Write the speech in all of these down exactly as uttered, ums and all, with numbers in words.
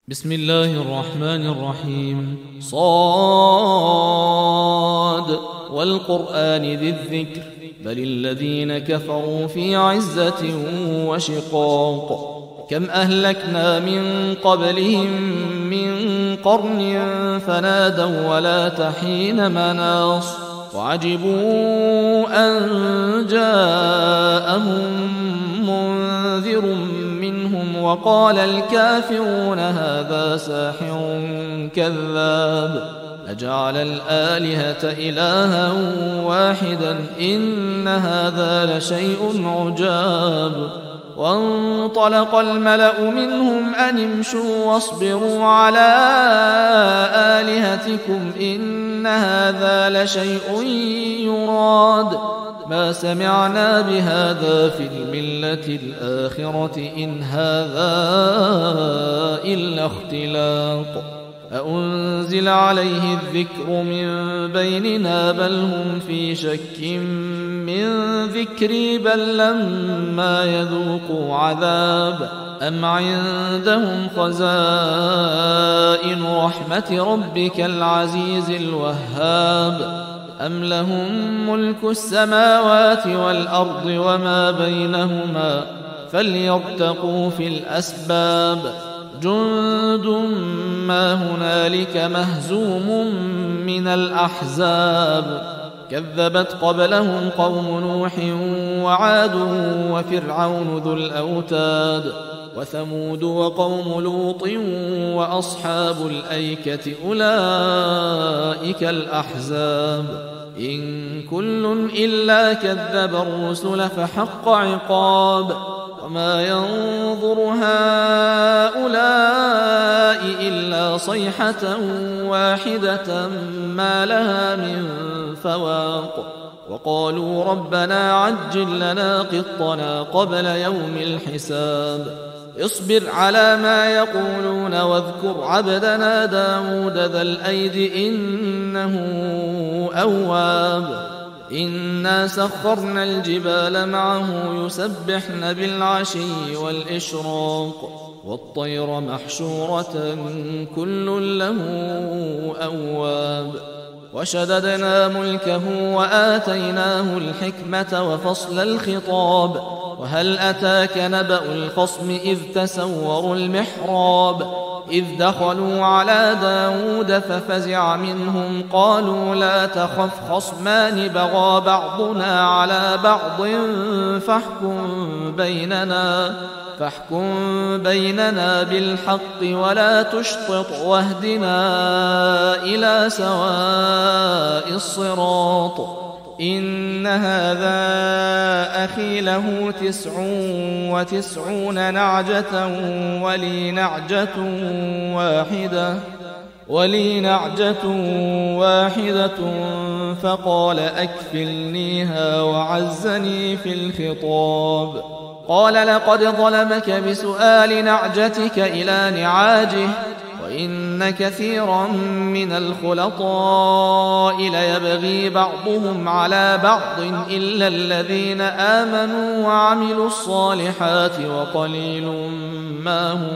بسم الله الرحمن الرحيم. صاد والقرآن ذي الذكر بل الذين كفروا في عزة وشقاق. كم أهلكنا من قبلهم من قرن فنادوا ولا تحين مناص وعجبوا أن جاءهم منذر منهم وقال الكافرون هذا ساحر كذاب أجعل الآلهة إلها واحدا إن هذا لشيء عجاب. وانطلق الملأ منهم أن امشوا واصبروا على آلهتكم إن هذا لشيء يراد ما سمعنا بهذا في الملة الآخرة إن هذا إلا اختلاق أأنزل عليه الذكر من بيننا بل هم في شك من ذكري بل لما يذوقوا عذاب أم عندهم خزائن رحمة ربك العزيز الوهاب أم لهم ملك السماوات والأرض وما بينهما فليرتقوا في الأسباب جند ما هنالك مهزوم من الأحزاب كذبت قبلهم قوم نوح وعاد وفرعون ذو الأوتاد وثمود وقوم لوط وأصحاب الأيكة أولئك الأحزاب إن كل إلا كذب الرسل فحق عقاب وما ينظر هؤلاء إلا صيحة واحدة ما لها من فواق وقالوا ربنا عجل لنا قطنا قبل يوم الحساب اصبر على ما يقولون واذكر عبدنا داود ذا الأيد إنه أواب إنا سخرنا الجبال معه يسبحن بالعشي والإشراق والطير محشورة كل له أواب وشددنا ملكه وآتيناه الحكمة وفصل الخطاب وهل أتاك نبأ الخصم إذ تسوروا المحراب إذ دخلوا على داود ففزع منهم قالوا لا تخف خصمان بغى بعضنا على بعض فاحكم بيننا فاحكم بيننا بالحق ولا تشطط واهدنا إلى سواء الصراط إن هذا أخي له تسع وتسعون نعجة ولي نعجة واحدة ولي نعجة واحدة فقال أكفلنيها وعزني في الخطاب قال لقد ظلمك بسؤال نعجتك إلى نعاجه وإن كثيرا من الخلطاء ليبغي بعضهم على بعض إلا الذين آمنوا وعملوا الصالحات وقليل ما هم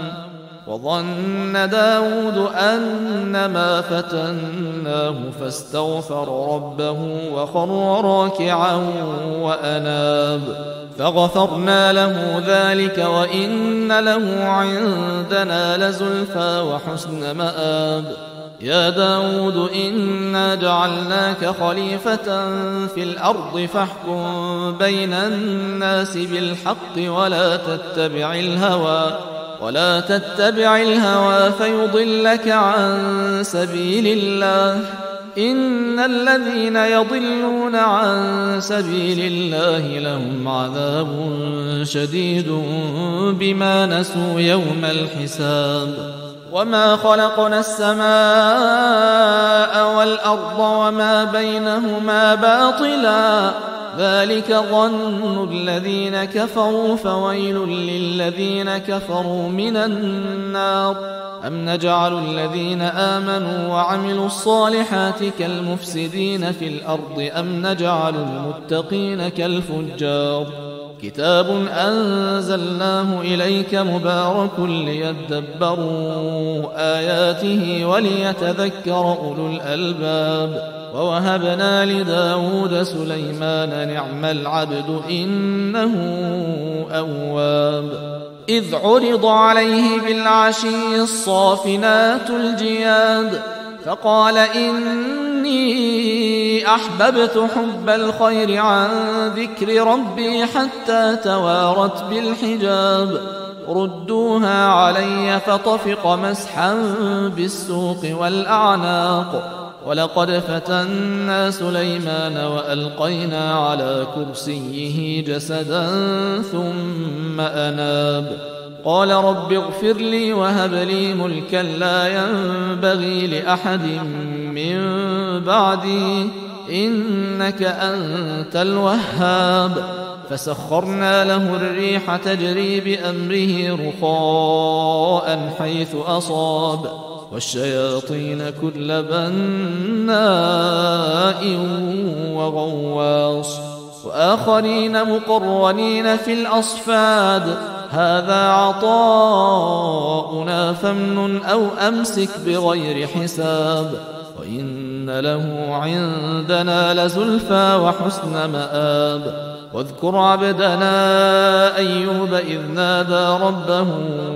وظن داود أنما فتناه فاستغفر ربه وخر راكعا وأناب فغفرنا له ذلك وإن له عندنا لزلفى وحسن مآب يا داود إنا جعلناك خليفة في الأرض فاحكم بين الناس بالحق ولا تتبع الهوى ولا تتبع الهوى فيضلك عن سبيل الله إن الذين يضلون عن سبيل الله لهم عذاب شديد بما نسوا يوم الحساب وما خلقنا السماء والأرض وما بينهما باطلا ذلك ظن الذين كفروا فويل للذين كفروا من النار أم نجعل الذين آمنوا وعملوا الصالحات كالمفسدين في الأرض أم نجعل المتقين كالفجار كتاب أنزلناه إليك مبارك ليدبروا آياته وليتذكر أولو الألباب ووهبنا لداود سليمان نعم العبد إنه أواب إذ عرض عليه بالعشي الصافنات الجياد فقال إني أحببت حب الخير عن ذكر ربي حتى توارت بالحجاب ردوها علي فطفق مسحا بالسوق والأعناق ولقد فتنا سليمان وألقينا على كرسيه جسدا ثم أناب قال رب اغفر لي وهب لي ملكا لا ينبغي لأحد من بعدي إنك أنت الوهاب فسخرنا له الريح تجري بأمره رخاء حيث أصاب والشياطين كل بناء وغواص وآخرين مقرنين في الأصفاد هذا عطاؤنا فامنن أو أمسك بغير حساب وإن له عندنا لزلفى وحسن مآب واذكر عبدنا أيوب إذ نادى ربه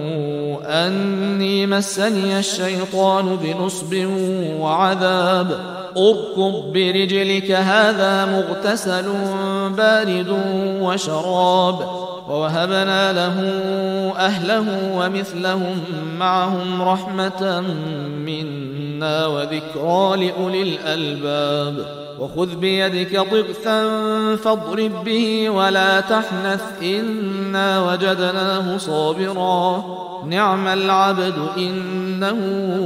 أني مسني الشيطان بنصب وعذاب اركض برجلك هذا مغتسل بارد وشراب ووهبنا له أهله ومثلهم معهم رحمة منا وذكرى لأولي الألباب وخذ بيدك ضغثا فاضرب به ولا تحنث إنا وجدناه صابرا نعم العبد إنه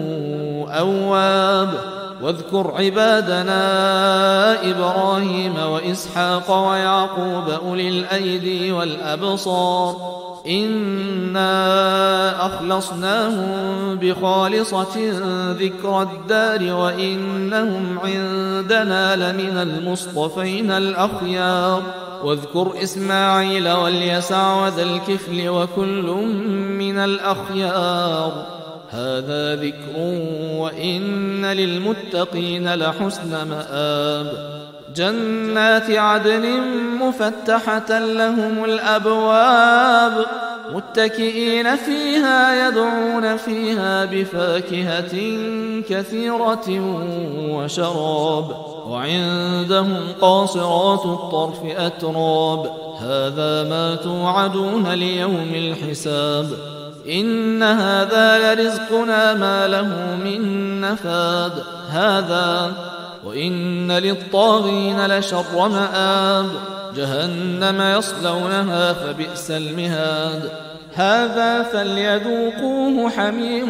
أواب واذكر عبادنا إبراهيم وإسحاق ويعقوب أولي الأيدي والأبصار إنا أخلصناهم بخالصة ذكر الدار وإنهم عندنا لمن المصطفين الأخيار واذكر إسماعيل واليسع وذا الكفل وكل من الأخيار هذا ذكر وإن للمتقين لحسن مآب جنات عدن مفتحة لهم الأبواب متكئين فيها يدعون فيها بفاكهة كثيرة وشراب وعندهم قاصرات الطرف أتراب هذا ما توعدون ليوم الحساب إن هذا لرزقنا ما له من نفاد هذا وإن للطاغين لشر مآب جهنم يصلونها فبئس المهاد هذا فليذوقوه حميم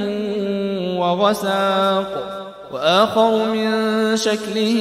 وغساق وآخر من شكله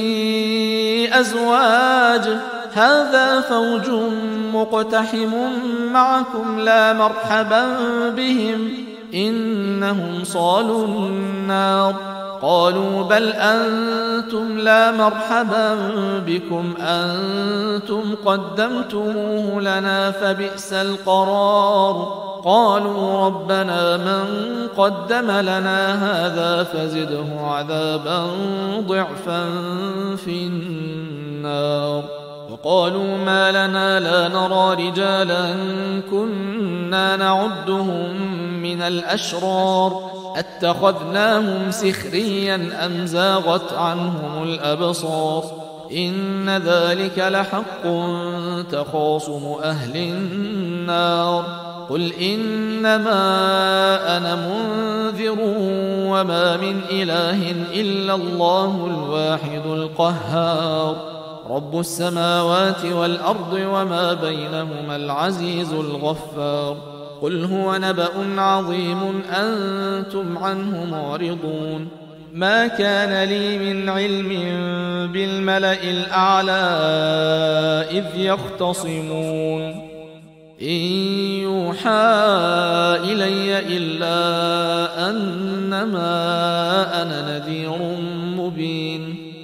أزواج هذا فوج مقتحم معكم لا مرحبا بهم إنهم صالوا النار قالوا بل أنتم لا مرحبا بكم أنتم قدمتموه لنا فبئس القرار قالوا ربنا من قدم لنا هذا فزده عذابا ضعفا في النار وقالوا ما لنا لا نرى رجالا كنا نعدهم من الأشرار اتخذناهم سخريا أم زاغت عنهم الأبصار إن ذلك لحق تخاصم أهل النار قل إنما أنا منذر وما من إله إلا الله الواحد القهار رب السماوات والأرض وما بينهما العزيز الغفار قل هو نبأ عظيم أنتم عنه معرضون ما كان لي من علم بالملأ الأعلى إذ يختصمون إن يوحى إلي إلا أنما أنا نذير مبين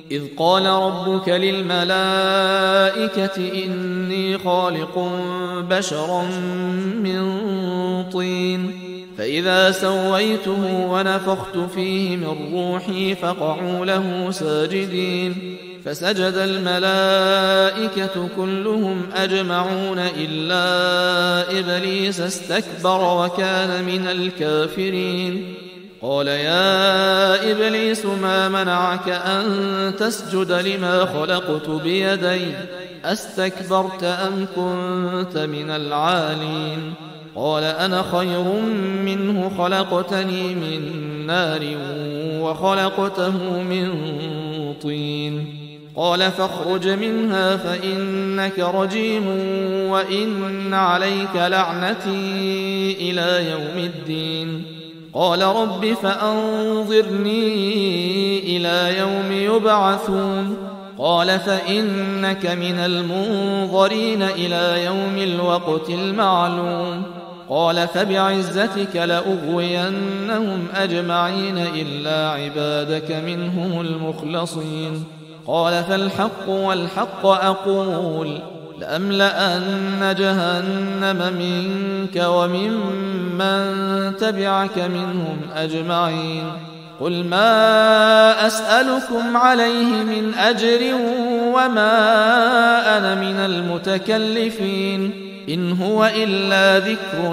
إذ قال ربك للملائكة إني خالق بشرا من طين فإذا سويته ونفخت فيه من روحي فقعوا له ساجدين فسجد الملائكة كلهم أجمعون إلا إبليس استكبر وكان من الكافرين قال يا إبليس ما منعك أن تسجد لما خلقت بيدي أستكبرت أم كنت من العالين قال أنا خير منه خلقتني من نار وخلقته من طين قال فاخرج منها فإنك رجيم وإن عليك لعنتي إلى يوم الدين قال رب فأنظرني إلى يوم يبعثون قال فإنك من المنظرين إلى يوم الوقت المعلوم قال فبعزتك لأغوينهم أجمعين إلا عبادك منهم المخلصين قال فالحق والحق أقول لأملأن جهنم منك وممن تبعك منهم أجمعين قل ما أسألكم عليه من أجر وما أنا من المتكلفين إن هو إلا ذكر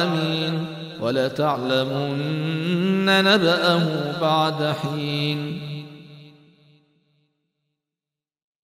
للعالمين ولتعلمن نبأه بعد حين